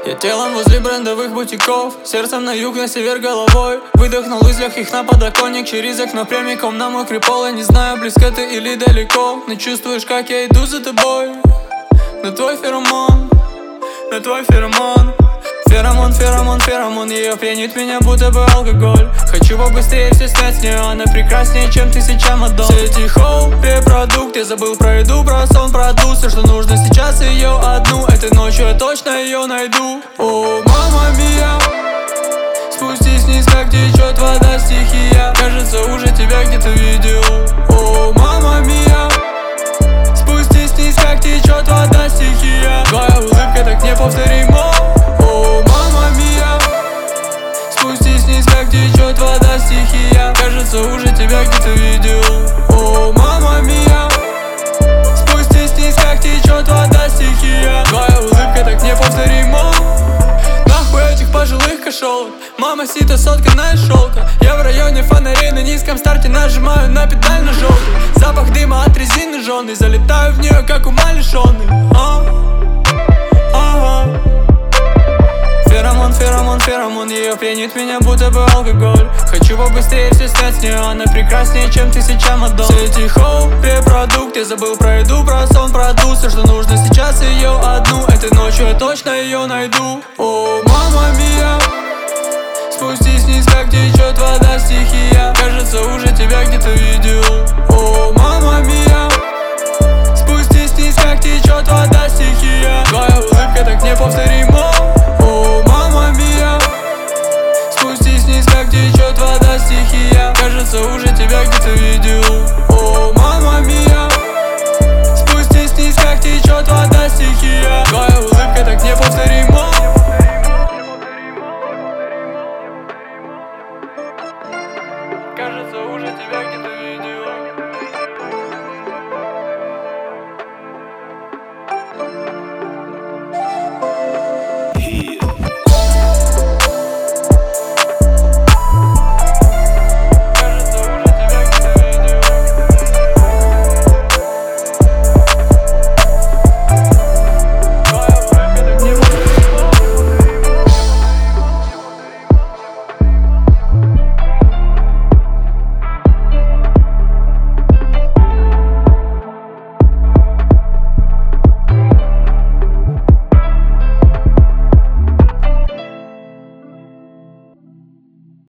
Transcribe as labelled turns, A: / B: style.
A: Я телом возле брендовых бутиков, сердцем на юг, на север головой. Выдохнул из легких на подоконник, через окно прямиком на мокрый пол. Я не знаю, близко ты или далеко, но чувствуешь, как я иду за тобой. На твой феромон, на твой феромон. Феромон, феромон, феромон, ее пьянит меня, будто бы алкоголь. Хочу побыстрее все снять с нее, она прекраснее, чем тысяча мадонн. Все эти хоу-репродукты, забыл про еду, про сон, про душ. Все, что нужно сейчас, ее одну. Этой ночью я точно ее найду. О, мама мия, спустись вниз, как течет вода, стихия. Кажется, уже тебя где-то видел. О, мама мия, спустись вниз, как течет вода, стихия. Твоя улыбка так неповторима. О, мама мия, спустись вниз, как течет вода, стихия. Кажется, уже тебя где-то видел. О, мама мия, спустись вниз, как течет вода, стихия. Твоя улыбка так неповторима. Нахуй этих пожилых кошелок, мама сита сотканная из шелка. Я в районе фонарей, на низком старте нажимаю на педаль на желтый. Запах дыма от резины жженый, залетаю в нее, как умалишенный. Феромон, феромон, феромон, ее пьянит меня, будто бы алкоголь. Хочу побыстрее все снять с нее, она прекраснее, чем тысяча мадонн. Все эти хоу-репродукты, забыл про еду, про сон, про душ. Все, что нужно сейчас, ее одну. Этой ночью я точно ее найду. О, мама мия, спустись вниз, как течет вода, стихия. Кажется, уже тебя где-то видел. О, мама мия, спустись вниз, как течет вода, стихия. Твоя улыбка так неповторима.